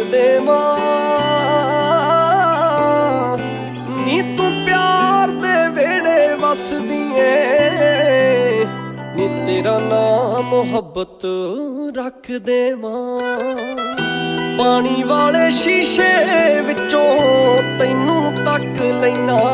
ਦੇਵਾਂ ਨੀ ਤੂੰ ਪਿਆਰ ਦੇ ਵਿਹੜੇ ਵਸਦੀ ਏ ਨੀ ਤੇਰਾ ਨਾਂ ਮੁਹੱਬਤ ਰੱਖ ਦੇਵਾਂ। ਪਾਣੀ ਵਾਲੇ ਸ਼ੀਸ਼ੇ ਵਿੱਚੋਂ ਤੈਨੂੰ ਤੱਕ ਲੈਨਾ